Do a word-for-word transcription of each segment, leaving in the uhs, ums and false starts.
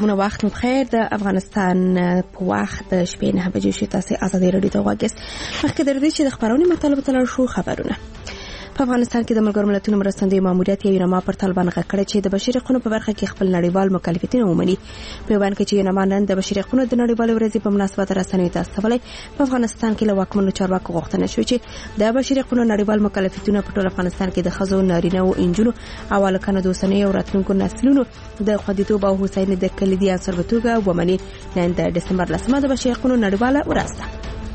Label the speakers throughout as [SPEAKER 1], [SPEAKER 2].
[SPEAKER 1] سلامونه، وخت مو بخیر. د افغانستان په وخت د شپې نه بجې شو. تاسو ازادي رادیو ته وګورئ. مخکې درته چې د خبرونې مطالبه تل شو خبرونه. په افغانستان کې د ملګرو ملتونو مرستندوی ماموریت یوناما پر طالبان غږ کړی چې د بشري حقوقو په برخه کې خپل نړیوال مکلفیتونه ومني. په بیان کې چې یوناما نن د بشري حقوقو د نړیوال ورځې په مناسبت رسنیو ته استولې په افغانستان کې له واکمنو چارواکو غوښتنه شوې چې د بشري حقوقو نړیوال مکلفیتونه په ټول افغانستان کې د ښځو، نارینه او انجونو او هلکانو د اوسنیو او راتلونکو نسلونو د خوندیتوب او هوساینې د کلیدي عنصر په توګه ومني. نن د ډسمبر لسمه د بشري حقوقو نړیواله ورځ ده.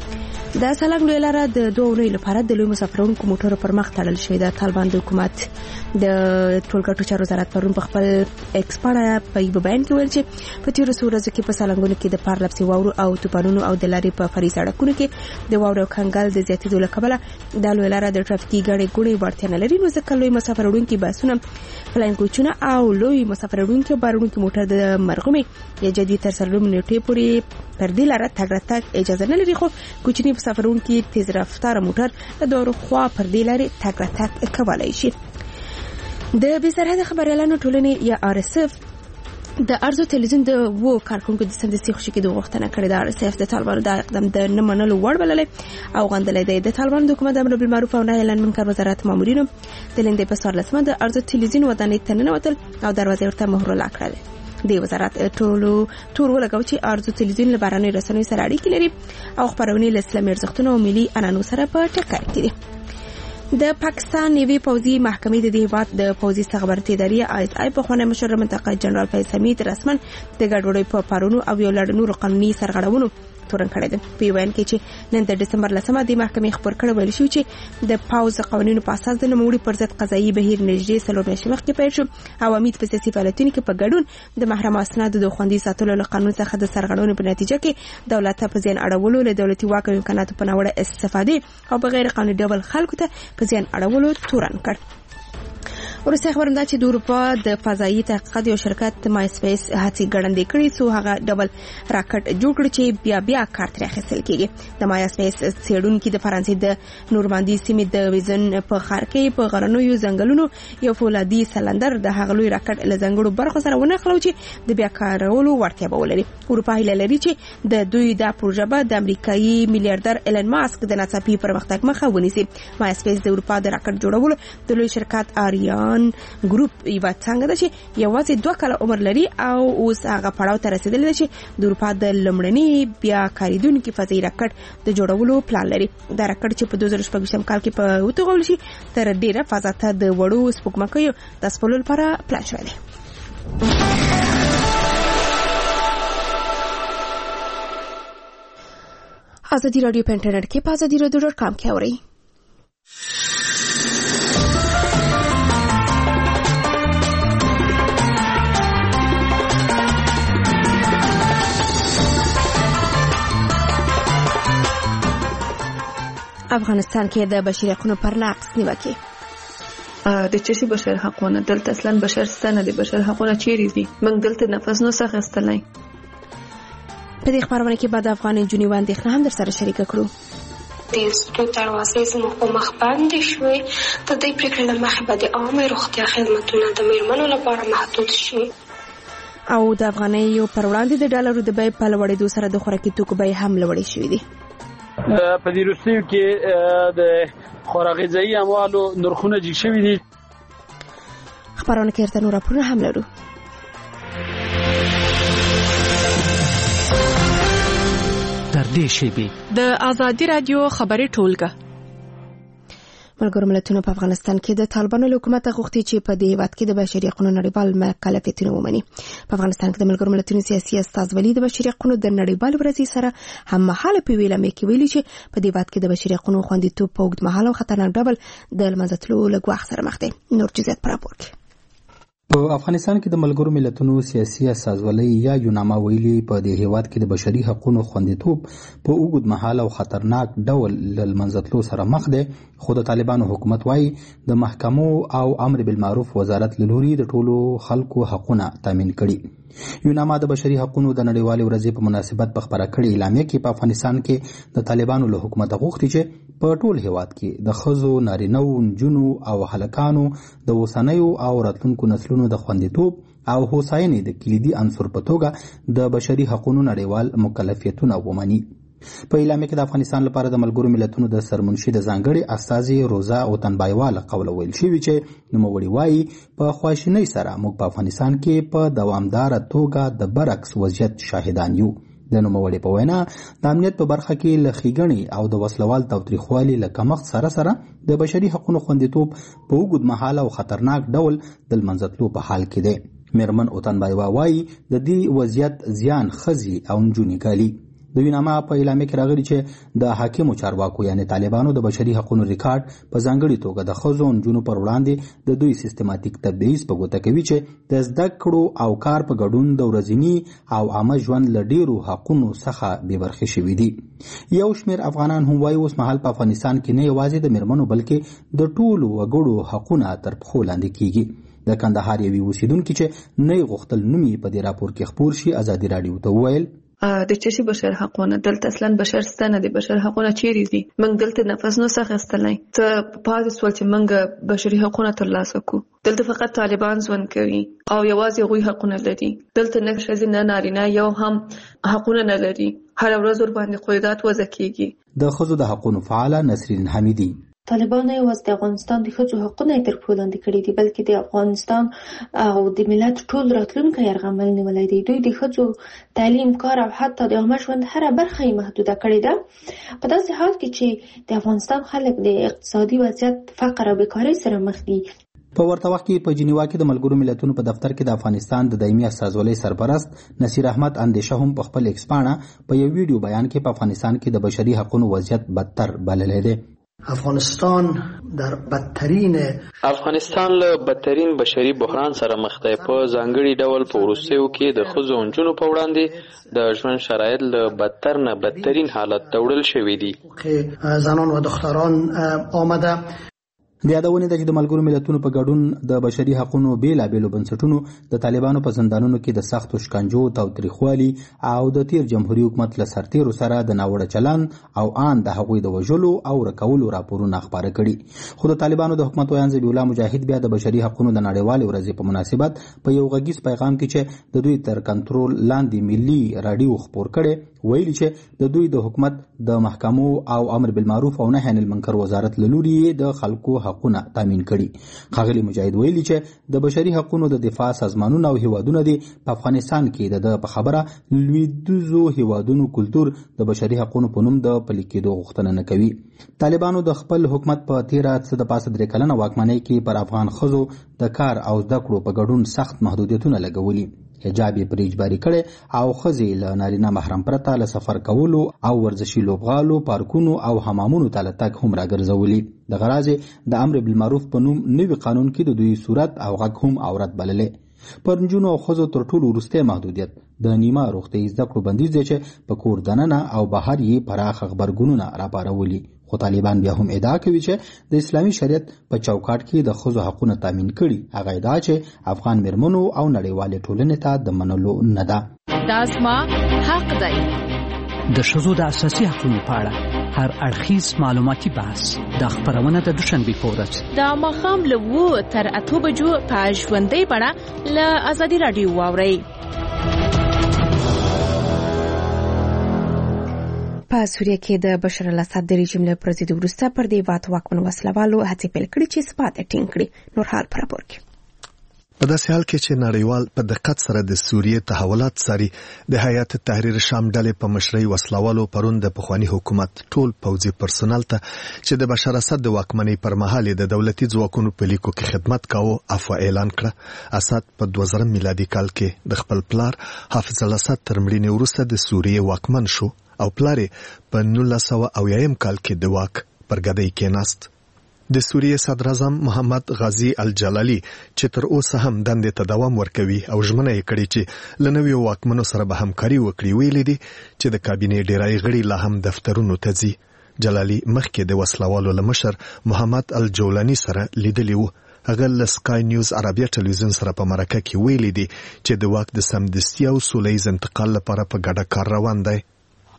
[SPEAKER 1] د سالنګ لوی لاره د دوه اونۍ لپاره د لوی مسافرونکو موټرو پر مخ تړل شوې ده. طالبان د حکومت د ټولګټو چارو وزارت پرون په خپل ایکس باندې په بیان کې ویل چې په تیرو څو ورځو کې په سالنګونو کې د پارلپسي واورو او توپانونو او د لارې په فري سړکونو کې د واورو کنګل د زیاتېدو له کبله د لوی لاره د ټرافیکي ګڼې ګوڼې وړتیا نه لري. نو ځکه لوی مسافرونکو بسونه، فلاین کوچونه او لوی مسافرونکو بارونکو موټر د مرغومي یا جدي تر سلوم نیټې پورې پر دې لاره تګ راتګ اجازه نه لري. خو کوچني مسافرونکو تیز رفتار موټر د دوه خوا پر دې لارې تګ راتګ کولای شي. د بې سرحده خبريالانو ټولنې یا آر اس اف د ارزو تلویزیون د وو کارکونکو د سندسي خوشي کې د غوښتنه کړې ده. آر اس اف د طالبانو د اقدام د نه منلو وړ بللې او غندلې ده. د طالبانو د حکومت امر بالمعروف او نهي عن المنکر وزارت مامورینو د لندې په سر لسمه د ارزو تلویزیون ودانۍ ته ننوتل او دروازه ورته مهر لاکړه. د وزارت ټولو تور ولګاو چې ارزو تلویزیون له باراني رسنیو سره اړیکې لري او خبرونه له اسلامي ارزښتونو او ملي عنعنو سره په ټکر کې دي. د پاکستان نیوی پوځي محکمې د هیواد د پوځي استخباراتي ادارې آی اس آی په خوانه مشر منطقه جنرال فیض حمید رسمن د ګډوډۍ په پارونو او یو لړ نور قانوني سرغړونو تورن کړی ده. په وین کې چې نن د ډسمبر لسمه د محکمې خبر کړه ویل شو چې د پاوز قوانینو په اساس د نوموړي پر ضد قضایي بهیر نږدې څلور میاشتې مخکې پیل شو او امید په سیاسي فعالیتونو کې په ګډون د محرم اسناد د خوندي ساتلو له قانون څخه د سرغړونې په نتیجه کې دولت په ځین اړولو له دولتي واک او امکاناتو په ناوړه استفاده او بغیر قانوني ډول خلکو ته په ځین اړولو تورن کړ. ورسته خبرم دا چې د اروپا د فضایي تحقیقات یو شرکت مای سپیس هڅې ګړندې کړې څو هغه ډبل راکټ جوړ کړي چې بیا بیا کار ترې اخیستل کېږي. د مای سپیس څېړونکي د فرانسې د نورماندي سیمې د ویزن په ښار کې په غرنیو ځنګلونو یو فولادي سلندر د هغه لوی راکټ له ځانګړو برخو سره ونښلو چې د بیا کارولو وړتیا به ولري. اروپا هیله لري چې د دوی دا پروژه به د امریکایي میلیارډر ایلن ماسک د ناڅاپي پرمختګ مخه ونیسي. مای سپیس د اروپا د راکټ جوړولو د لوی شرکت آریان ګروپ یو څنګه ده چې یوازې دوه کاله عمر لري او اوس هغه پړاو ته رسیدلی دی چې د اروپا د لومړني بیا کاریدونکي فضایي راکټ د جوړولو پلان لري. دا راکټ چې په دوه زره شپږ کال کې په وتوغول شي تر ډیره فضا ته د وړو سپوږمکیو د سپلو لپاره پلان شوی دی. ازادي رادیو په انټرنیټ کې په ازادي رادیو ډاټ کام کې اورئ. افغانستان کې د بشري حقوقو پر نقض نیوکه
[SPEAKER 2] د چشي بشر حقونه دلته اصلا بشر ستنه دي. بشر حقونه چیرې دي؟ موږ دلته نفس نو څه غستلای.
[SPEAKER 1] په دې خبرونه کې بعد افغان جنونی باندې هم در سره شریک کړو.
[SPEAKER 3] د انسټیټیوټ دروازې زموږ په مخ باندې شوې. د دې پریکړې له مخې به د عامه روغتیا خدماتونه د میرمنو لپاره محدود شي
[SPEAKER 1] او د افغانیو پر وړاندې د ډالرو د بیې په لوړېدو سره د خوراکي توکو بیې هم لوړې شوې دي.
[SPEAKER 4] په دې روسیو کې د خوراکي غذایی اموالو نرخونه جګ شوي دي.
[SPEAKER 1] خبرونه کې ارته نور راپورونه هم لرو.
[SPEAKER 5] تر دې شیبې
[SPEAKER 6] د ازادي رادیو خبري ټولګه.
[SPEAKER 1] ملګرو ملتونو په افغانستان کې د طالبانو حکومت غوښتي چې په دې هیواد کې د بشري حقوقو نړیوال مکلفیتونه ومني. په افغانستان کې د ملګرو ملتونو سیاسي استازولي د بشري حقوقو د نړیوال ورځې سره هم مهاله په ویلمه کې ویلي چې په دې هیواد کې د بشري حقوقو خوندیتوب په اوږد مهاله او خطرناک ډول د لمنځه تلو له ګواښ سره مخ دی. نور جزئیات په راپور کې.
[SPEAKER 7] په افغانستان کې د ملګرو ملتونو سیاسي استازولۍ یا یوناما ویلي په دې هیواد کې د بشري حقوقو خوندیتوب په اوږد مهاله او خطرناک ډول له لمنځه تلو سره مخ دی. خو د طالبانو حکومت وايي د محکمو او امر بالمعروف وزارت له لوري د ټولو خلکو حقوقونه تامین کړي. یوناما د بشري حقوقو د نړیوالې ورځې په مناسبت په خبره کړې اعلامیه کې په افغانستان کې د طالبانو له حکومت غوښتي چې په ټول هیواد کې د ښځو، نارینه‌و، نجونو او هلکانو د اوسنیو او راتلونکو نسلونو د خوندیتوب او هوساینې د کلیدي عنصر په توګه د بشري حقوقو نړیوال مکلفیتونه ومني. په اعلامیه کې د افغانستان لپاره د ملګرو ملتونو د سرمنشي د ځانګړي استازي روزا اوتنبایوا له قوله ویل شوي چې نوموړي وایي په خواشینۍ سره موږ په افغانستان کې په دوامداره توګه د برعکس وضعیت شاهدان یو. د نوموړي په وینا د امنیت په برخه کې له ښېګڼې او د وسلوال تاوتریخوالي له کمښت سره سره د بشري حقوقو خوندیتوب په اوږد مهاله او خطرناک ډول د لمنځه په حال کې دی. میرمن اوتنبایوا وایي د دې وضعیت زیان ښځې او نجونې ګالي. د ویناما په اعلامیه کې راغلي چې د حاکمو چارواکو یعنی طالبانو د بشري حقوقو ریکارډ په ځانګړي توګه د ښځو او نجونو پر وړاندې د دوی سیستماتیک تبعیض په ګوته کوي چې د زده کړو او کار په ګډون د ورځني او عامه ژوند له ډیرو حقونو څخه بې برخې شوي دي. یو شمېر افغانان هم وایي اوس مهال په افغانستان کې نه یوازې د میرمنو بلکې د ټولو وګړو حقونه تر پښو لاندې کیږي. د کندهار یوې اوسیدونکي چې نه یې غوښتل نوم یې په دې راپور کې خپور شي ازادي راډیو ته وویل
[SPEAKER 2] د چشي بشر حقونه دلته اصلا بشر ستنه دي بشر حقونه چیرې دي موږ دلته نفس نو څخه استلای ته پاتې سول چې موږ بشري حقونه ترلاسه کو دلته فقط طالبان ځوان کوي او یوازې غوي حقونه لري دلته نه ښځې نه نارینه یو هم حقونه نه لري هر ورځ ور باندې قیودات وضع کیږي.
[SPEAKER 7] د ښځو د حقوقو فعاله نسرین حمیدي
[SPEAKER 8] طالبان یوازې د افغانستان د ښځو حقونه تر پښو لاندې کړي دي بلکې د افغانستان او د ملت ټول راتلونکی یرغمل نیولی دی. دوی د ښځو تعلیم کار او حتی د عامه ژوند هره برخه یې محدوده کړې ده په داسې حال کې چې د افغانستان خلک د اقتصادي وضعیت فقر او بیکارۍ سره مخ دي.
[SPEAKER 7] په ورته وخت کې په جنیوا کې د ملګرو ملتونو په دفتر کې د افغانستان د دایمي استازولۍ سرپرست نصیر احمد اندیشه هم په خپل ایکس پاڼه په یو ویډیو بیان کې په افغانستان کې د بشري حقوقو وضعیت بدتر بللی دی.
[SPEAKER 9] افغانستان در بدترین
[SPEAKER 10] افغانستان له بدترین بشري بحران سره مخ دی. په ځانګړي ډول په وروستیو کې د ښځو او نجونو په وړاندې د ژوند شرایط له بدتر نه بدترین حالت ته وړل شوي دي.
[SPEAKER 9] زنان و دختران آمده
[SPEAKER 7] د یادونې ده چې د ملګرو ملتونو په ګډون د بشري حقوقو بیلابیلو بنسټونو د طالبانو په زندانونو کې د سختو شکنجو تاوتریخوالي او د تیر جمهوریت حکومت له سرتیرو سره د ناوړه چلند او آن د هغوی د وژلو او ورکولو راپورونه خپاره کړي. خو د طالبانو د حکومت ویان ذبیح الله مجاهد بیا د بشري حقوقو د نړیوالې ورځې په مناسبت په یو غږیز پیغام کې چې د دوی تر کنټرول لاندې ملي راډیو خپور کړي ویلي چې د دوی د حکومت د محکمو او امر بالمعروف او نهي عن المنکر وزارت له لوري د خلکو حقونه تامین کړي. ښاغلي مجاهد ویلي چې د بشري حقوقو د دفاع سازمانونه او هیوادونه دي په افغانستان کې د په خبره لویدیځو هیوادونو کلتور د بشري حقوقو په نوم د پلي کېدو غوښتنه نه کوي. طالبانو د خپل حکومت په تیره څه د پاسه درې کلنه واکمنۍ کې پر افغان ښځو د کار او زده کړو په ګډون سخت محدودیتونه لګولي. حجاب یې پرې اجباري کړی او ښځې له نارینه محرم پرته له سفر کولو او ورزشي لوبغالو پارکونو او حمامونو ته له تګ هم راګرځولي. د غراض د امر بالمعروف په نوم نوي قانون کې د دوی صورت او غږ هم عورت بللی. پر نجونو او ښځو تر ټولو وروستی محدودیت د نیمه روغتیايي زده کړو بندیز دی چې په کور دننه او بهر یې پراخ غبرګونونه راپارولي. خو طالبان بیا هم ادعا کوي چې د اسلامي شریعت په چوکاټ کې د ښځو حقونه تامین کړي. هغه ادعا چې افغان میرمنو او نړیوالې ټولنې ته د منلو نه ده.
[SPEAKER 6] دا زما حق دی.
[SPEAKER 5] د ښځو د اساسي حقوقو په اړه هر اړخیز معلوماتي بحث د خبرونه د دوشنبه په ورځ
[SPEAKER 6] د ماښام له اوه تر اته بجو په ژوندۍ بڼه له ازادي راډیو واورئ.
[SPEAKER 1] په سوریه کې د بشر الاسد د رژیم له پرځېدو وروسته پر دې وات واکمن وسلوالو هڅې پیل کړې چې ثبات ټینګ کړي. نور حال پر راپور کې
[SPEAKER 11] په داسې حال کې چې نړیوال په دقت سره د سوریې تحولات څاري د هیات تحریر شام ډلې په مشرۍ وسلوالو پرون د پخوانی حکومت ټول پوځي پرسونل ته چې د بشر اسد د واکمنۍ پر مهال د دولتي ځواکونو په لیکو کې خدمت کاوه عفو اعلان کړه. اسد په دوه زره میلادي کال کې د خپل پلار حافظ الاسد تر مړینې وروسته د سوریې واکمن شو او پلار په نولس سوه اویایم کال کې د واک پر ګدۍ کېناست. د سوریې صدر اعظم محمد غازی الجلالی چې تر اوسه هم دندې ته دوام ورکوي او ژمنه یې کړې چې له نویو واکمنو سره به همکاري وکړي. ویلي دي چې د کابینې ډیری غړي لا هم دفترونو ته ځي. جلالی مخکې د وسلوالو له مشر محمد الجولانی سره لیدلی و. هغه له سکای نیوز عربیه ټلویزیون سره په مرکه کې ویلي دي چې د واک د سمدستي او سوله ییز انتقال لپاره په ګډه کار روان دی.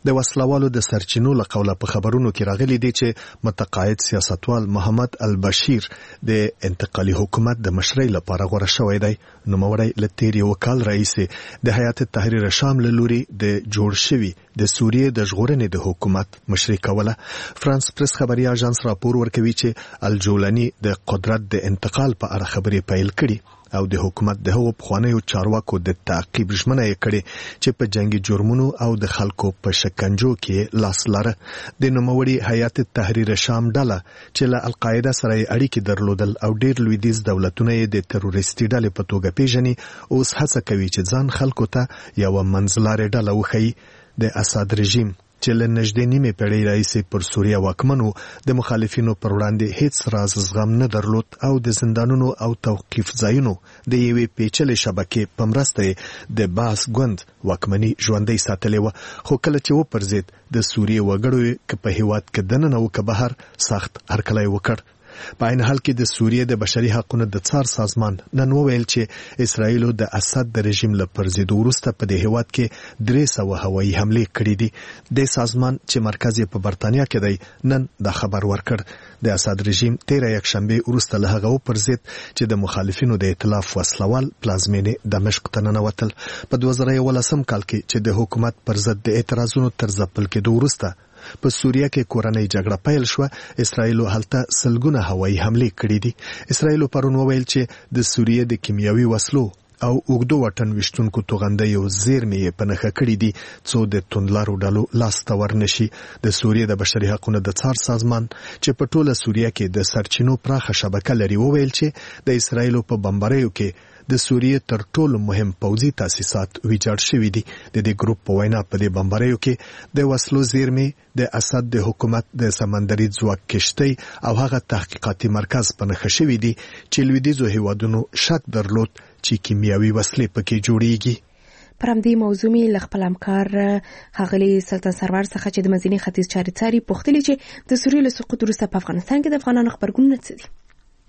[SPEAKER 11] د وسلوالو د سرچینو له قوله په خبرونو کې راغلي دي چې متقاعد سیاستوال محمد البشیر د انتقالي حکومت د مشرۍ لپاره غوړه شوی دی. نوموړی له تیر یو کال راهیسې د هیئت تحریر شام له لوري د جوړ شوي د سوریې د ژغورنې د حکومت مشري کوله. فرانس پریس خبري اژانس راپور ورکوي چې الجولاني د قدرت د انتقال په اړه خبرې پیل کړي او د حکومت د هغو پخوانیو چارواکو د تعقیب ژمنه یې کړې چې په جنگي جرمونو او د خلکو په شکنجو کې لاس لره. د نوموړي هیئت تحریر شام ډله چې له القاعده سره اړیکې درلودل او ډېر لویدیځ دولتونه یې د تروریستي ډلې په توګه پیژني، اوس هڅه کوي چې ځان خلکو ته یوه منځلارې ډله وښیي. د اسد رژیم چې له نږدې نیمې پېړۍ راهیسې پر سوریه واکمن و، د مخالفینو پر وړاندې هیڅ راز زغم نه درلود او د زندانونو او توقیف ځایونو د یوې پیچلې شبکې په مرسته د باس ګوند واکمني ژوندۍ ساتلې وه. خو کله چې وپرځېد، د سوریې وګړو که په هیواد کې دننه و که بهر سخت هرکلی وکړ. په عین حال کې د سوریې د بشري حقونو د څار سازمان نن وویل چې اسرائیلو د اسد د رژیم له پرځېدو وروسته په دې هیواد کې درې سوه هوایي حملې کړې دي. د سازمان چې مرکز یې په برتانیا کې دی نن دا خبر ورکړ. د اسد رژیم تیره یکشنبې وروسته له هغه وپرځېد چې د مخالفینو د ائتلاف وسلوال پلازمینې دمشق ته ننوتل. په دوه زره یولسم کال کې چې د حکومت پر ضد د اعتراضونو تر ځپل کېدو وروسته په سوریه کې کورنۍ جګړه پیل شوه، اسرائیلو هلته سلګونه هوایي حملې کړې دي. اسرائیلو پرون وویل چې د سوریې د کیمیاوي وسلو او اوږدو واټن ویشتونکو توغندیو زیرمې یې په نښه کړي دي څو د توندلارو ډلو لاسته ورنشي. د سوریې د بشري حقونو د څار سازمان چې په ټوله سوریه کې د سرچینو پراخه شبکه لري وویل چې د اسرائیلو په بمباریو کې د سوریې تر ټولو مهم پوځي تاسیسات ویجاړ شوي دي. د دې ګروپ په وینا په دې بمباریو کې د وسلو زیرمې، د اسد د حکومت د سمندري ځواک کشتۍ او هغه تحقیقاتي مرکز په نښه شوي دي چې لویدیځو هیوادونو شک درلود چې کیمیاوي وسلې پکې جوړیږي.
[SPEAKER 1] پر همدې موضوع مې له خپل همکار ښاغلي سلطان سرور څخه چې د منځني ختیځ چارې څاري پوښتلي چې د سوریې له سقوط وروسته په افغانستان کې د افغانانو غبرګونونه څه دي.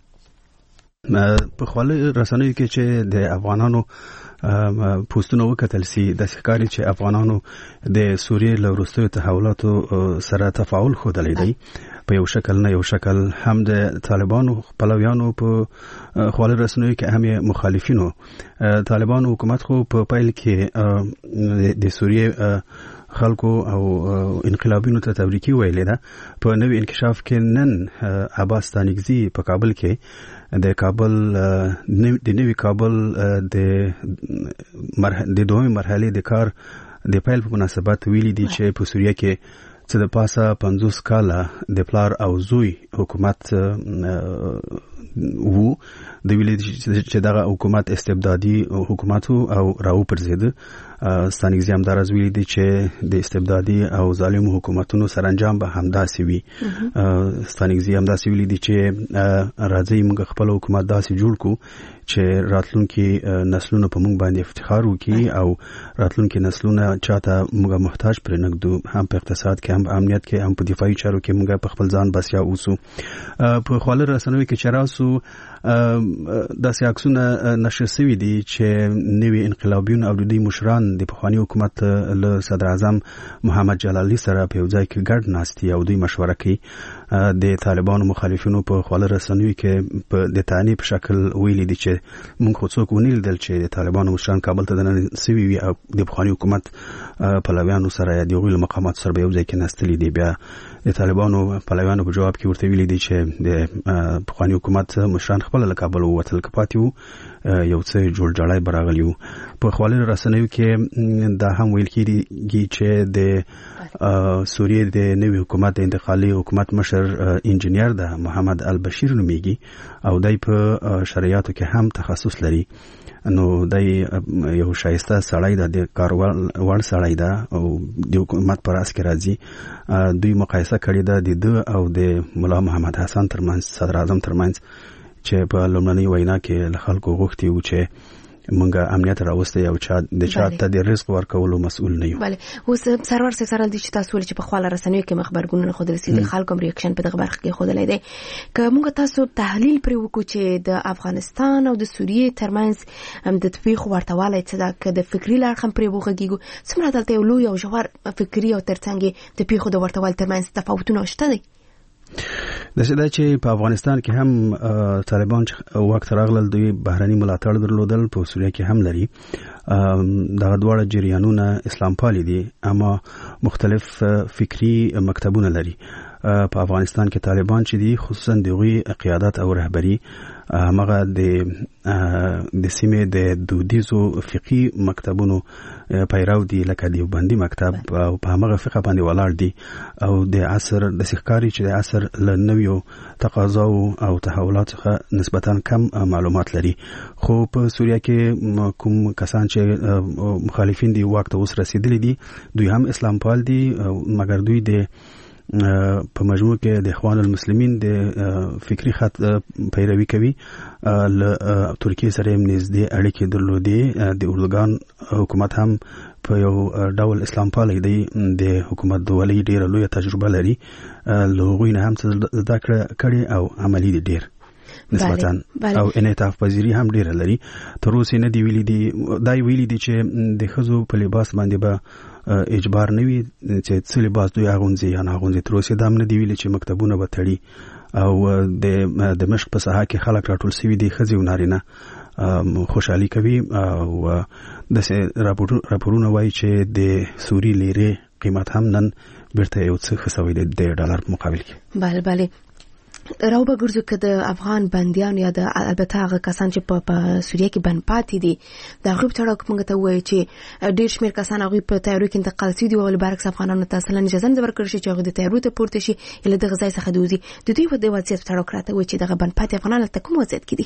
[SPEAKER 12] په خپل رسنیو کې چې د افغانانو پوسټونه وکتل سي د ښکاری چې افغانانو د سوریې له وروستیو تحولاتو سره تفاعل ښودلی دی په یو شکل نه یو شکل، هم د طالبانو خپلویانو په خپل رسنیو کې هم مخالفینو. طالبانو حکومت خو په پیل کې د سوریې خلکو او انقلابینو ته تبریکي ویلې ده. په نوې انکشاف کې نن عباس ستانکزي په کابل کې د کابل د نوې کابل د مرحله د دوه مرحله د کار د پیل په مناسبت ویلي دي چې په سوریه کې چې د پاسه پنځوس کاله د پلار او زوی حکومت وو، د ویلي چې دغه حکومت استبدادي حکومت او راو پرځید. ستانکزي هم دا راز ویلي دي چې د استبدادي او ظالم حکومتونو سرانجام به همداسې وي. ستانکزي هم داسې ویلي دي چې راځي موږ خپل حکومت داسې جوړ کړو چې راتلونکي نسلونه په موږ باندې افتخار وکړي او راتلونکي نسلونه چاته موږ محتاج پرې نږدو، هم په اقتصاد کې، هم په امنیت کې، هم په دفاعي چارو کې موږ په خپل ځان بسیا اوسو. په خپل رسنیو کې چې راسو داسې عکسونه نشر شوي دي چې نوي انقلابیون او د دوی مشران د پخواني حکومت له صدر اعظم محمد جلالی سره په یو ځای کې ګډ ناستي او دوی مشوره کوي. د طالبانو مخالفینو په خپل رسنیو کې په د تانی په شکل ویلي دي چې موږ خو څوک ونیل دل چې د طالبانو مشران کابل ته دننه سوي وي او د پخواني حکومت پلویانو سره یا د هغوی له مقاماتو سره به یو ځای کې ناستلي دي. بیا د طالبانو پلویانو په جواب کې ورته ویلي دي چې د پخواني حکومت مشران خپل له کابل ووتل، که پاتې وو یو څه جوړ جاړی به راغلی وو. په خپل رسنیو کې دا هم ویل کېږي چې د سوریې د نوي حکومت د انتقالي حکومت مشر انجینیر ده محمد البشیر نومیږي او دای په شرعیاتو کې هم تخصص لري. نو دای یو شایسته سړی ده، د کاروال وړ سړی ده او د حکومت پر اس کې راځي. دوی مقایسه کړې ده د ده او د ملا محمد حسن ترمنځ، صدر اعظم ترمنځ، چې په لومړنۍ وینا کې له خلکو غوښتي وو چې مونږه امنیت راوستي او چا د چا ته د رزق ورکولو مسؤل نه یو.
[SPEAKER 1] بله اوس سرور سره سره د تاسو ول چې په خواله رسنیو کې مخبرګونونه خو د رسیدل خلکو ریاکشن په دغه برخه کې خودلې ده که مونږ تاسو تحلیل پر وکړو چې د افغانستان او د سوریې ترمنځ هم د تفیق ورتواله څه ده که د فکری لارښم پر وګږیږو څومره دلته یو لوی او ژور فکری او ترڅنګ د پیښو د ورتوال ترمنځ تفاوتونه شته دي.
[SPEAKER 12] د څه چې په افغانستان کې هم طالبان وخت راغلل دوی بهرني ملاتړ درلودل په سوریه کې هم لري دا دواړه جریانونه اسلام پالي دي اما مختلف فکری مکتبونه لري. په افغانستان کې طالبان چې دي خصوصا دغه قیادت او رهبری هغه د د سیمې د دودیزو فقهي مکتبونو پیرو دي لکه دیوبندي مکتب او په هغه فقه باندې ولاړ دي او د عصر د سخکاری چې د عصر لنویو تقاضا او تحولات څخه نسبتا کم معلومات لري. خو په سوریه کې کوم کسان چې مخالفین دي وخت اوس رسیدلي دي دوی هم اسلام پال دي مګر دوی د په مجموع کې د اخوان المسلمین د فکری خط پیروي کوي. ل ترکیه سره نږدې اړیکې درلودې د اردوغان حکومت هم په یو ډول اسلام پالي دی د حکومت د ولې ډیره لوی تجربه لري لوغوی نه هم زده کړي او عملی دي ډیر نسبتاً او انعطاف پذیری هم ډیره لري. تر اوسه نه دی ویلي دي دای ویلي دي چې د خزو په لباس باندې به اجبار نه وي چې څه لباس دوی اغونځي یا نه اغونځي. تر اوسه دام نه دی ویلي چې مکتبونه به تړي او د دمشق په ساحه کې خلک راټول شوي دي خزي او نارینه خوشحالي کوي او د راپورونه وایي چې د سوري لیرې قیمت هم نن بیرته یو څه خسوي د ډالر مقابل کې.
[SPEAKER 1] بله بله راو به ګرځو که د افغان بندیان یا د البته هغه کسان چې په سوریه کې بند پاتې دي د هغوی په تړاو موږ ته ووایي چې ډېر شمېر کسان هغوی په تیارو کې انتقال شوي دي او برعکس افغانانو ته اصلا اجازه نه ده ورکړل شي چې هغوی د تیارو ته پورته شي یا له دغه ځای څخه د وځي. د دوی د وضعیت په تړاو راته وایي چې دغه بند پاتې افغانان هلته کوم وضعیت کې دي؟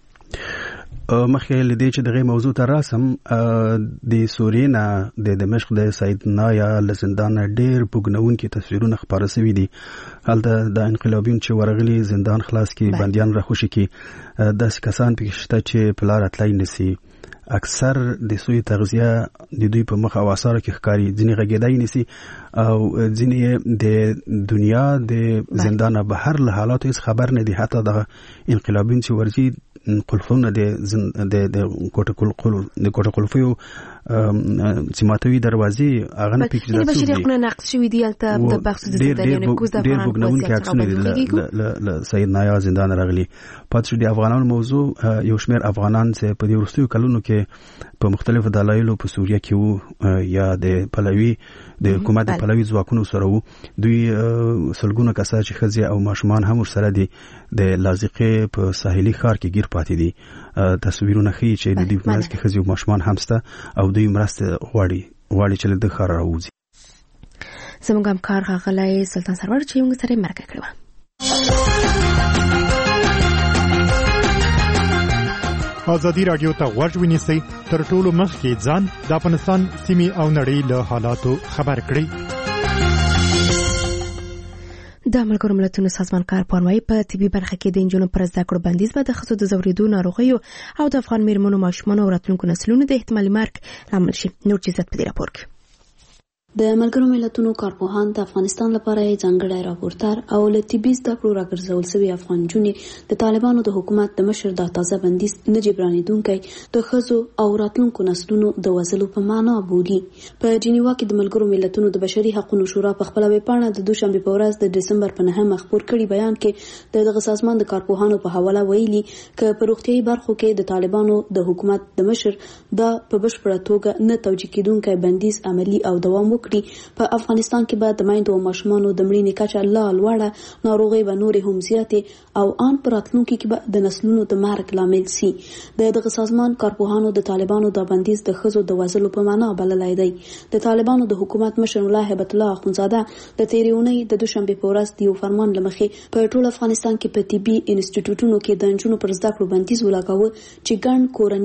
[SPEAKER 12] مخکې له دې چې دغه موضوع ته راسم د سوریې نه د دمشق د سید نایا له زندان ډېر پوګنونکي تصویرونه خپاره شوي دي. هلته د انقلابیون چې ورغلي زندان خلاص کړي بندیان راخوشي کړي داسې کسان پکې شته چې په لاره تللی نشي. اکثر د سوی تغذیه د دوی په مخ او آثارو کې ښکاري ځینې غږېدای نشي او ځینې د دنیا د زندان بهر له حالاتو هیڅ خبر نه دي. حتی د انقلابیون چې ورځي قلفونه د د کوټه د کوټه قلفیو سیماتوي دروازې هغه نه پکې
[SPEAKER 1] د بشري حقوقو نقض شوي دي. البته د بحث د زندانیانو کوز د افغانانو کې
[SPEAKER 12] اکسونه ل سید نایا زندان راغلي پاتې د افغانانو موضوع یو شمېر افغانان چې په دې وروستیو کلونو کې په مختلفو دلایلو په سوریه کې وو یا د پلوي د حکومت د پلوي ځواکونو سره وو دوی سلګونه کسان چې ښځې او ماشومان هم ورسره دي د لاذقې په ساحلي ښار کې ګیر پاتې دي. تصویرونه ښیي چې د دې منځ کې ښځې او ماشومان هم شته او دوی مرسته غواړي غواړي چې له دې ښاره راوځي.
[SPEAKER 1] زموږ همکار ښاغلی سلطان سرور چې موږ سره مرکه کړې وه.
[SPEAKER 13] ازادي رادیو ته غوږ ونیسئ تر ټولو مخکې ځان د افغانستان سیمې او نړۍ له حالاتو خبر کړئ.
[SPEAKER 1] د ملګرو ملتونو سازمان کارپوهان وايي په طبي برخه کې د انجونو پر زده کړو بندیز به د ښځو د ځورېدو ناروغیو او د افغان میرمنو ماشومانو او راتلونکو نسلونو د احتمالي مرګ لامل شي. نور چیزات په دې راپور کې
[SPEAKER 14] د ملګرو ملتونو کارپوهان د افغانستان لپاره ځانګړی راپورټر او له طبي زده کړو راګرځول شوي افغان نجونې د طالبانو د حکومت د مشر د تازه بندیز نه جبرانېدونکی د ښځو او راتلونکو نسلونو د وژلو په معنا بولي. په جنیوا کې د ملګرو ملتونو د بشري حقوقو شورا په خپله ویبپاڼه د دوشنبې په ورځ د ډسمبر په نهمه خپور کړي بیان کې د دغه سازمان د کارپوهانو په حواله ویلي چې په روغتیايي برخو کې د طالبانو د حکومت د مشر د په بشپړه توګه نه توجیه کېدونکی بندیز عملی او دوام په افغانستان کې به د میندو او ماشومانو د مړینې کچه لا لوړه، ناروغۍ به نورې هم زیاتې او ان په راتلونکي کې به د نسلونو د مرګ لامل سي. د دغه سازمان کارپوهانو د طالبانو د بندیز د ښځو د وژلو په معنا بللی دی. د طالبانو د حکومت مشر ملا هیبت الله اخوندزاده د تېرې اونۍ د دوشنبې په ورځ د یو فرمان له مخې په ټول افغانستان کې په طبي انسټیټیوټونو کې د نجونو پر زده کړو بندیز ولګاوه چې ګڼ کورني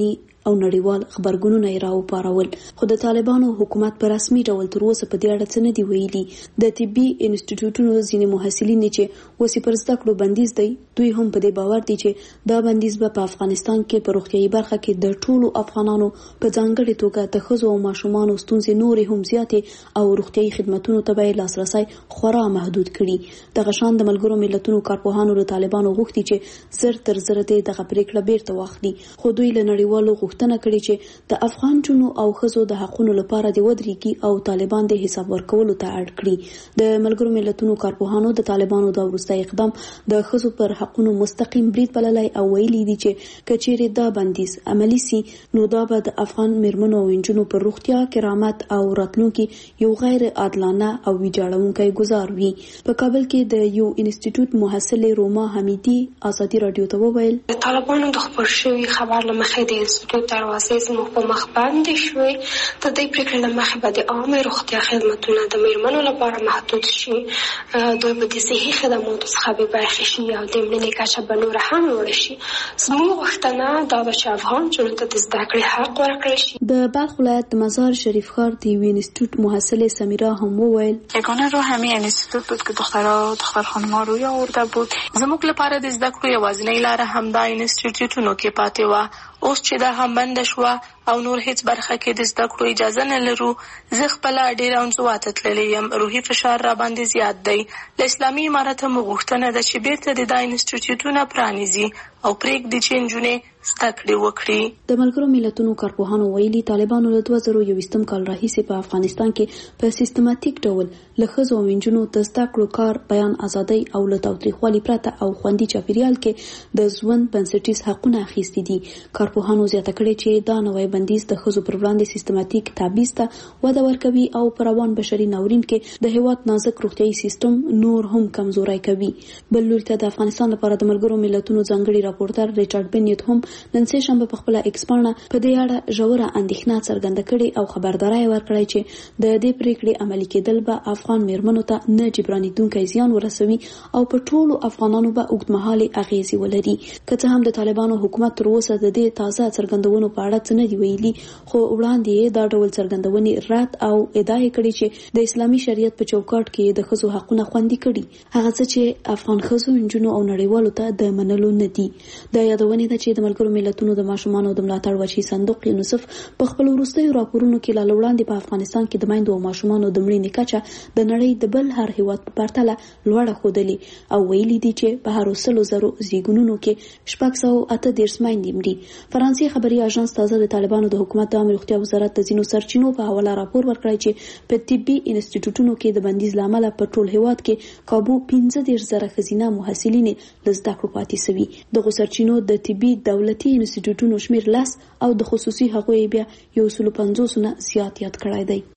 [SPEAKER 14] او نړیوال خبرګونونه یې راوپارول. خو د طالبانو حکومت په رسمي ډول تر اوسه په دې اړه څه نه دی ویلي. د طبي انسټیټیوټونو ځینې محصلین چې اوس پر زده کړو بندیز دی، دوی هم په دې باور دي چې دا بندیز به په افغانستان کې په روغتیايي برخه کې د ټولو افغانانو په ځانګړې توګه د ښځو او ماشومانو ستونزې نورې هم زیاتې او روغتیايي خدماتونو ته به لاسرسی خورا محدود کړي. دغه شان د ملګرو ملتونو کارپوهانو له طالبانو غوښتي چې زر تر زر دې دغه پریکړه بیرته واخلي، خو دوی له نړیوالو غوښتنه کړې چې د افغان جنو او ښځو د حقوقو لپاره د ودرېږي او طالبان د حساب ورکولو ته اړ کړي. د ملګرو ملتونو کارپوهانو د طالبانو د وروستي اقدام د ښځو پر حقوقو مستقیم برید بللی او ویلي دي چې کچېرې دا بندیز عملی سي نو دا به د افغان میرمنو او نجونو پر روغتیا، کرامت او راتلونکي یو غیر عادلانه او ویجاړونکی ګزار وي. په کابل کې د یو انسټیټیوټ محصله روما حمیدي ازادي رادیو ته وویل
[SPEAKER 3] د طالبانو د خبر شوی خبر لمخې د انسټیټیوټ دروازې زموږ په مخ باندې شوې. د دې پریکړې لمخې به د عامه روغتیا خدماتونه د میرمنو لپاره محدود شي. دوی به د صحي خدماتو څخه بې برخې شي او د مړینې کچه به نوره هم لوړه شي. زموږ غوښتنه دا ده چې افغان جنو ته د زده کړې حق ورکړل شي.
[SPEAKER 14] د بلخ ولایت د مزار شریف ښار د یو انسټیټیوټ محصله سمیرا هم وویل
[SPEAKER 15] یگانه راه همین انستیتوت بود که دخترها و دختر خانم‌ها روی آورده بود. زموږ لپاره د زده کړو یوازینۍ لاره همدا انستیتیوټونو کې پاتې وه. اوس چې دا هم بنده شوه او نور هیڅ برخه کې د زده کړو اجازه نه لرو، زه خپله ډېره انزوا ته تللی یم. روحي فشار را باندې زیات دی. له اسلامي امارت هم غوښتنه ده چې بیرته د دا انستیتیوټونه پرانیزي او پرېږدي چې نجونې زده کړې وکړي.
[SPEAKER 14] د ملګرو ملتونو کارپوهانو ویلي طالبانو له دوه زره یوویشتم کال راهیسې په افغانستان کې په سیستماتیک ډول له ښځو او نجونو د زده کړو، کار، بیان ازادۍ او له تاوتریخوالي پرته او خوندي چاپیریال کې د ژوند بنسټیز حقونه اخیستي دي. کارپوهانو زیاته کړې چې دا نوی بندیز د ښځو پر وړاندې سیستماتیک تبعیض ته وده ورکوي او په روان بشري ناورین کې د هیواد نازک روغتیايي سیستم نور هم کمزوری کوي. بل لوري ته د افغانستان لپاره د ملګرو ملتونو ځانګړي راپورټر ریچارډ بنیت هم نن سه شنبه په خپل ایکس پاڼه په دې اړه ژوره اندېښنه څرګنده کړې او خبرداري ورکړې چې د دې پریکړې عملي کېدل به افغان میرمنو ته نه جبرانېدونکی زیان ورسوي او په ټولو افغانانو به اوږدمهالې اغیزې ولري. که څه هم د طالبانو حکومت تر اوسه د دې تازه څرګندونو په اړه څه نه دی ویلي، خو وړاندې دا ډول څرګندونې رد او ادعا کړې چې د اسلامي شریعت په چوکاټ کې د ښځو حقونه خوندي کړي، هغه څه چې افغان ښځو، نجونو او نړیوالو ته د منلو نه دي. د یادونې ده چې د ملګرو ملتونو د ماشومانو د ملاتړ وچی صندوق یونیسف په خپل وروستیو راپورونو کې لا وړاندې په افغانستان کې د میندو او ماشومانو د مړینې کچه د نړۍ د بل هر هیواد په پرتله لوړه ښودلې او ویلي دي چې په هر سلو زرو زیږونونو کې شپږ سوه اته دېرش میندې مري. فرانسې خبري اژانس تازه د طالبانو د حکومت د عامه روغتیا وزارت د ځینو سرچینو په حواله راپور ورکړی چې په طبي انسټیټیوټونو کې د بندیز له امله په ټول هیواد کې کابو پنځه دېرش زره ښځینه محصلینې له زده کړو پاتې سوي. دغو سرچینو د طبي دولتي انسټیټیوټونو شمیر لس او د خصوصي هغوی بیا یو سلو پنځوس نه زیات یاد کړی دی.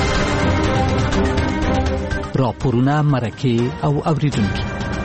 [SPEAKER 5] راپورونه، مرکې او اوریدونکي.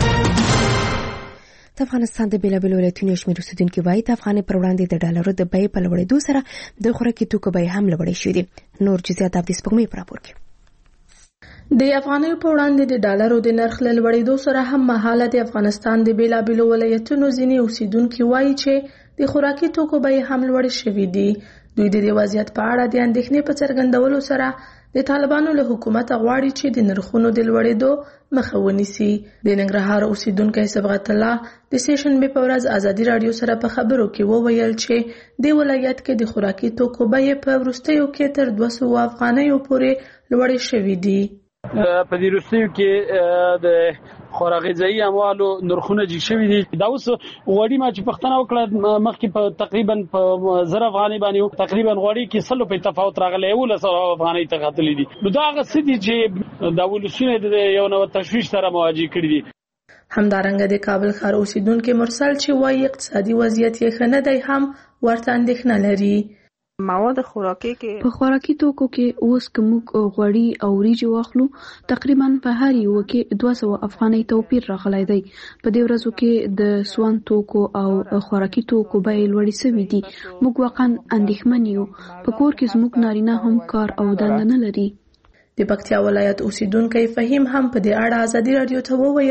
[SPEAKER 1] د افغانستان د بیلابیلو ولایتونو شمېر اوسېدونکي وایي د افغانۍ پر وړاندې د ډالرو د بیې په لوړېدو سره د خوراکي توکو بیې هم لوړې شوې دي. نور جزئیات د سپوږمۍ په راپور کې.
[SPEAKER 2] د افغانۍ په وړاندې د ډالرو د نرخ له لوړېدو سره هم مهاله د افغانستان د بیلابیلو ولایتونو ځینې اوسېدونکي وایي چې د خوراکي توکو بیې هم لوړې شوې دي. دوی د دې وضعیت په اړه د اندېښنې په څرګندولو سره د طالبانو له حکومته غواړي چې د نرخونو د لوړېدو مخه ونیسي. د ننګرهار اوسېدونکی صبغت الله د سه شنبې په ورځ ازادي راډیو سره په خبرو کې وویل چې د ولایت کې د خوراکي توکو بیې په وروستیو کې تر دوه سوه افغانیو پورې لوړې شوې دي.
[SPEAKER 4] په دې وروستیو کې د خوراک غذایی اموالو نرخونه جګ شوي دي. دا اوس غوړي ما چې پښتنه وکړه مخکې په تقریبا په زر افغانۍ باندې تقریبا غوړي کې سلو په تفاوت راغلی یولس افغانۍ ته ختلي دي. نو دا هغه څه دي چې دا ولسونه د یو نوع تشویش سره مواجه کړي دي.
[SPEAKER 2] همدارنګه د کابل ښار اوسېدونکي مرسل چې وایي اقتصادي وضعیت یې ښه نه دی هم ورته اندېښنه لري.
[SPEAKER 16] مواد خوراکي کې
[SPEAKER 14] په خوراکي توکو کې اوس که موږ غوړي او وریجې واخلو تقریبا په هر یو کې دوه سوه افغانۍ توپیر راغلی دی. په دې ورځو کې د سون توکو او خوراکي توکو بیې لوړې شوې دي. موږ واقعا اندېښمن یو. په کور کې زموږ نارینه هم کار او دنده نه لري.
[SPEAKER 2] د پکتیا ولایت اوسېدونکی فهیم هم په دې اړه ازادي راډیو ته وویل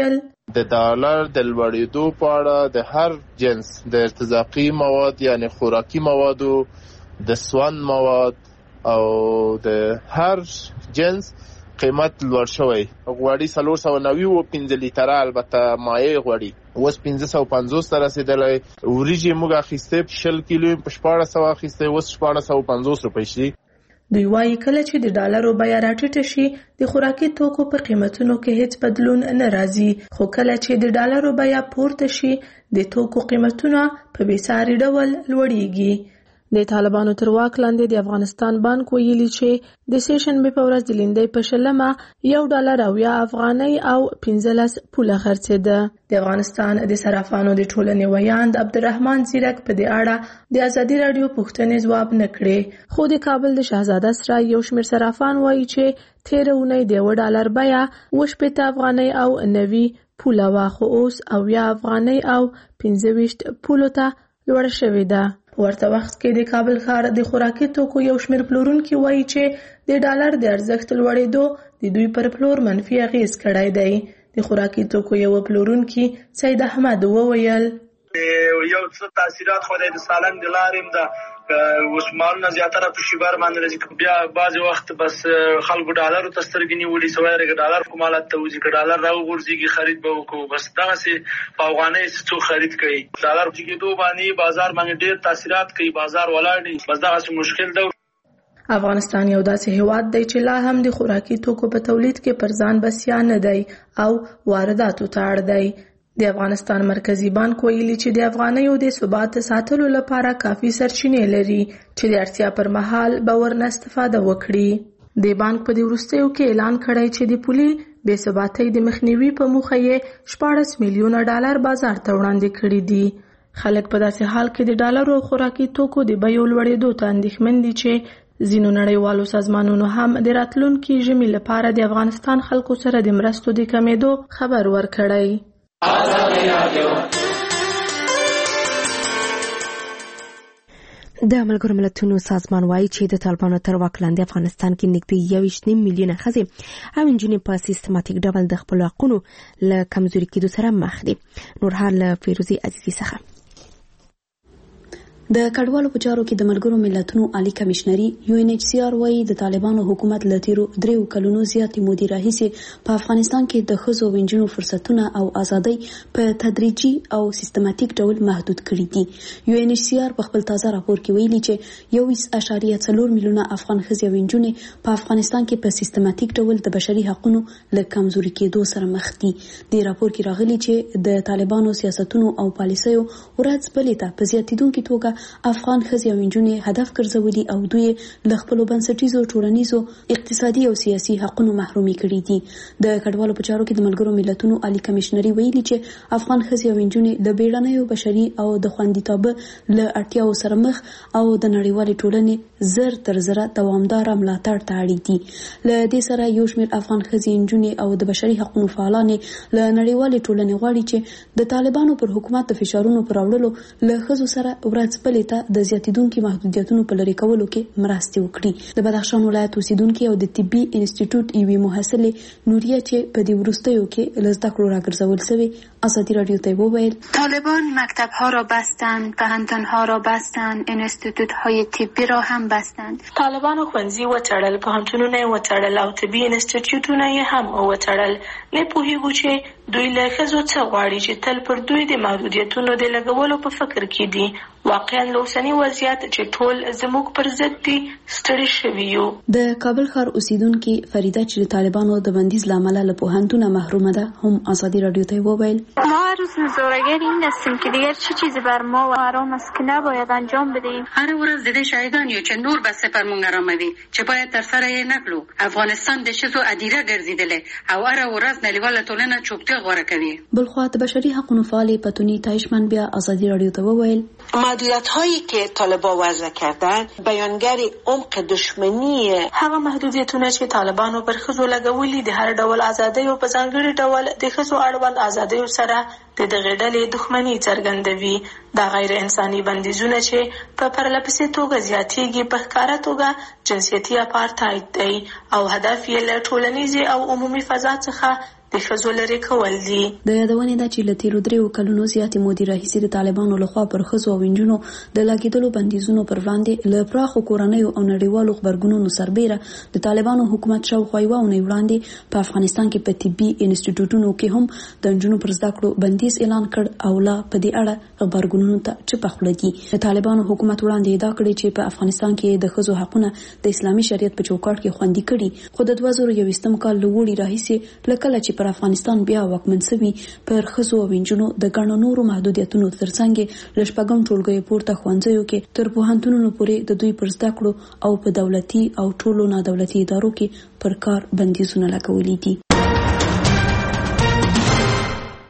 [SPEAKER 17] د ډالر د لوړېدو په اړه د هر جنس د ارتزاقي مواد یعنی خوراکي موادو، د سون مواد او د هر جنس قیمت لوړ شوی. غوړي څلور سوه نوي و پنځه لیتره، البته مایع غوړي اوس پنځه سوه پنځوس ته رسېدلی. وریجې موږ اخیستې شل کیلو په شپاړس سوه اخیستې، اوس شپاړس سوه پنځوس روپۍ شي.
[SPEAKER 15] دوی وایي کله چې د ډالرو بیه راټیټه شي د خوراکي توکو په قیمتونو کې هیڅ بدلون نه راځي، خو کله چې د ډالرو بیه پورته شي د توکو قیمتونه په بېساري ډول لوړېږي. د طالبانو تر واک لاندې د افغانستان بانک ویلي چې د سې شنبې په ورځ د لیندۍ په شلمه یو ډالر اویا افغانۍ او پنځلس پوله خرڅېده. د افغانستان د صرافانو د ټولنې ویاند عبدالرحمن زیرک په دې اړه د ازادي راډیو پوښتنې ځواب نه کړې، خو د کابل د شهزاده سرای یو شمېر صرافان وایي چې تېره اونۍ د یوه ډالر بیه اوه شپېته افغانۍ او نوي پوله وه، خو اوس اویا افغانۍ او پنځه ویشت پولو ته لوړه شوې ده. په ورته وخت کې د کابل ښار د خوراکي توکو یو شمېر پلورونکي وایي چې د ډالر د ارزښت لوړېدو د دوی پر پلور منفي اغېز کړی دی. د خوراکي توکو یو پلورونکي سید احمد وویل
[SPEAKER 18] یو څه تاثیرات خو د سالنګ د لارې هم ده، اوس مالونه زیاتره په شیبر باندې راځي، بیا بعضې وخت بس خلکو ډالرو ته سترګې نیولي سوی که ډالر کوم حالت ته وځي، که ډالر راوغورځېږي خرید به وکړو، بس دغسې په افغانۍ څوک خرید کوي. ډالر ټیکېدو باندې بازار باندې ډېر تاثیرات کوي، بازار ولاړ دی، بس دغسې مشکل ده.
[SPEAKER 15] افغانستان یو داسې هیواد دی چې لا هم د خوراکي توکو په تولید کې پر ځان بسیا نه دی او وارداتو ته اړ دی. د افغانستان مرکزی بانک ویلي چې د افغانیو د ثبات ساتلو لپاره کافي سرچینې لري چې د اړتیا پر مهال به ورنه استفاده وکړي. د بانک په دې وروستیو کې اعلان کړی چې د پولي بې ثباتۍ د مخنیوي په موخه یې شپاړس میلیونه ډالر بازار ته وړاندې کړي دي. خلک په داسې حال کې د ډالرو او خوراکي توکو د بیو لوړېدو ته اندېښمن دي چې ځینو نړیوالو سازمانونو هم د راتلونکي ژمي لپاره د افغانستان خلکو سره د مرستو د کمېدو خبر ورکړی.
[SPEAKER 1] د ملګرو ملتونو سازمان وایي چې د طالبانو تر واک لاندې افغانستان کې نږدې یوویشت نیم میلیونه ښځې او نجونې په سیستماتیک ډول د خپلو حقونو له کمزوري کېدو سره مخ دي. نورحال له فیروزي عزیزي څخه.
[SPEAKER 14] د کډوالو په چارو کې د ملګرو ملتونو عالی کمشنري یو ان ایچ سی آر وايي د طالبانو حکومت له تیرو دریو کلونو زیاتې مودې راهیسې په افغانستان کې د ښځو او نجونو فرصتونه او ازادۍ په تدریجي او سیستماتیک ډول محدود کړي دي. یو ان ایچ سی آر په خپل تازه راپور کې ویلي چې یو اشاریه څلور میلیونه افغان ښځې او نجونې په افغانستان کې په سیستماتیک ډول د بشري حقوقو له کمزوري کېدو سره مخ دي. د راپور کې راغلي چې د طالبانو سیاستونو او پالیسیو ورځ بلې ته په زیاتېدونکې توګه افغان ښځې او نجونې هدف ګرځولي او دوی له خپلو بنسټیزو ټولنیزو اقتصادي او سیاسي حقونو محرومي کړي دي. د کډوالو په چارو کې د ملګرو ملتونو عالی کمشنري ویلي چې افغان ښځې او نجونې د بیړنیو بشري او د خوندیتوب له اړتیاو سره مخ او د نړیوالې ټولنې زر تر زره دوامداره ملاتړ ته اړ دي. له دې سره یو شمېر افغان ښځې نجونې او د بشري حقوقو فعالان له نړیوالې ټولنې غواړي چې د طالبانو پر حکومت د فشارونو پر راوړلو له ښځو سره ورځ بلې ته د زیاتیدونکو محدودیتونو په لرې کولو کې مرستې وکړي. د بدخشان ولایت اوسیدونکو او د طبي انسټیټیوټ یوې محصلې نوریه چې په دې وروستیو کې له زده کړو راګرځول شوې ازادي رادیو ته وویل
[SPEAKER 19] طالبان مکتب‌ها را بستند، پوهنتون‌ها را بستند، انستیتوت‌های طبی را هم بستند.
[SPEAKER 15] طالبان ښوونځي وتړل، پوهنتونونه وتړل او طبي انسټیټیوټونه یې هم وتړل. نه پوهیږو چې دوی له ښځو څه غواړي چې تل پر دوی د محدودیتونو د لګولو په فکر کې دي. واقعا له اوسني وضعیت چې ټول زموږ پر ضد دي ستړي شوي یو.
[SPEAKER 14] د کابل ښار اوسیدونکي فریده چې د طالبانو د بندیز له امله له پوهنتونه محرومه ده هم ازادي رادیو ته وویل
[SPEAKER 20] ما هر روز نظاره‌گر این هستیم که دیگر چه چیزی بر ما و حرام است که نباید انجام بدهیم.
[SPEAKER 21] هر ورځ د دې شاهدان یو چې نور به سپر مونږ راموي چې باید ترسره یې نکړو. افغانستان د ښځو ادیره ګرځېدلې او هر ورځ نړیواله ټولنه چوپتیا غوره کوي.
[SPEAKER 14] بلخوا د بشري حقوقو فعال پتونی تایشمن بیا ازادي رادیو ته وویل
[SPEAKER 22] محدودیت هایی که طالبان وضع کردن بیانگر عمق دشمنی
[SPEAKER 15] هغه محدودیتونه چې طالبانو پر ښځو لګولي د هر ډول ازادۍ او په ځانګړي ډول د ښځو اړوند ازادۍ سره د دغه ډلې دښمني څرګندوي. دا غیر انساني بندیزونه چې په پرلپسې توګه زیاتېږي په ښکاره توګه جنسیتي اپارتاید دی او هدف یې له ټولنیزې او عمومي فضا څخه د ښځو لرې کول دي.
[SPEAKER 14] د یادونې دا چې له تیرو دریو کلونو زیاتې مودې راهیسې د طالبانو لخوا پر ښځو او نجونو د لګېدلو بندیزونو پر وړاندې له پراخو کورنیو او نړیوالو غبرګونونو سربېره د طالبانو حکومت شاوخوا یوه اونۍ وړاندې په افغانستان کې په طبي انسټیټیوټونو کې هم د نجونو پر زده کړو بندیز اعلان کړ او لا په دې اړه غبرګونونو ته چپه خوله دي. د طالبانو حکومت وړاندې ادعا کړې چې په افغانستان کې د ښځو حقونه د اسلامي شریعت په چوکاټ کې خوندي کړي، خو د دوه زره یوویشتم کال له وړي راهیسې له کله چې پر افغانستان بیا واکمن شوي پر ښځو او نجونو د ګڼو نورو محدودیتونو ترڅنګ له شپږم ټولګیو پورته ښوونځیو کې تر پوهنتونونو پورې د دوی پر زده کړو او په دولتي او ټولو نادولتي ادارو کې پر کار بندیزونه لګولي دي.